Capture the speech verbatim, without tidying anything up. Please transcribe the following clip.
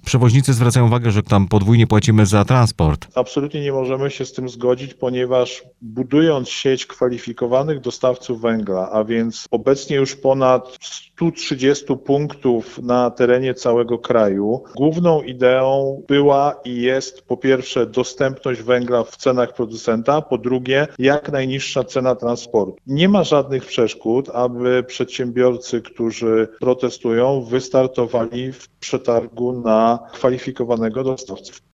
Przewoźnicy zwracają uwagę, że tam podwójnie płacimy za transport. Absolutnie nie możemy się z tym zgodzić, ponieważ budując sieć kwalifikowanych dostawców węgla, a więc obecnie już ponad stu trzydziestu punktów na terenie całego kraju, główną ideą była i jest po pierwsze dostępność węgla w cenach producenta, po drugie jak najniższa cena transportu. Nie ma żadnych przeszkód, aby przedsiębiorcy, którzy protestują, wystartowali w przetargu na kwalifikowanego dostawcę.